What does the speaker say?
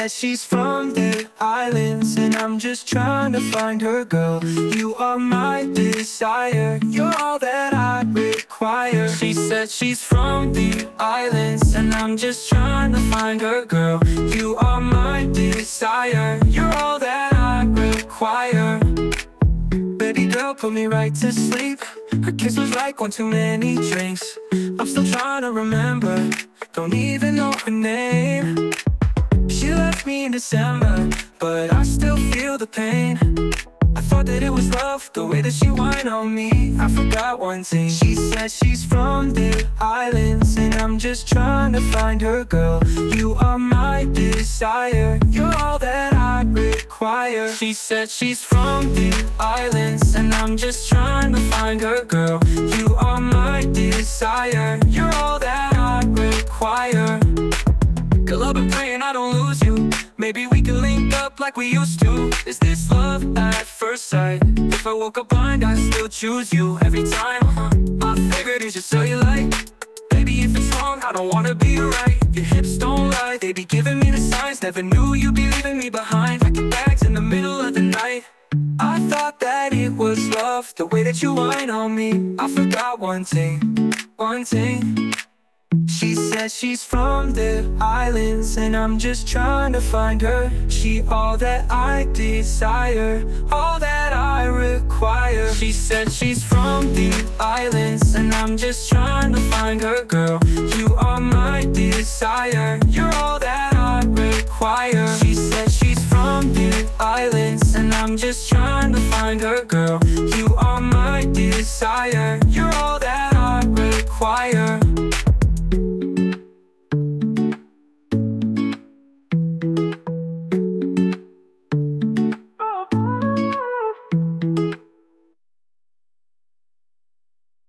said she's from the islands, and I'm just trying to find her, girl. You are my desire, you're all that I require. She said she's from the islands, and I'm just trying to find her, girl. You are my desire, you're all that I require. Baby girl put me right to sleep. Her kiss was like one too many drinks. I'm still trying to remember, don't even know her name. She left me in December, but I still feel the pain. I thought that it was love, the way that she whined on me. I forgot one thing. She said she's from the islands, and I'm just trying to find her, girl. You are my desire, you're all that I require. She said she's from the islands, and I'm just trying to find her, girl. You are my desire, you're all that I require. Girl, I've been praying I don't lose you. Maybe we can link up like we used to. Is this love at first sight? If I woke up blind, I'd still choose you every time. My favorite is your cellulite. Baby, if it's wrong, I don't wanna be right. Your hips don't lie, they be giving me the signs. Never knew you'd be leaving me behind. Packing bags in the middle of the night. I thought that it was love, the way that you whine on me. I forgot one thing, one thing. She said she's from the islands, and I'm just trying to find her. She all that I desire, all that I require. She said she's from the islands, and I'm just trying to find her, girl. You are my desire, you're all that I require. She said she's from the islands, and I'm just trying to find her, girl. You are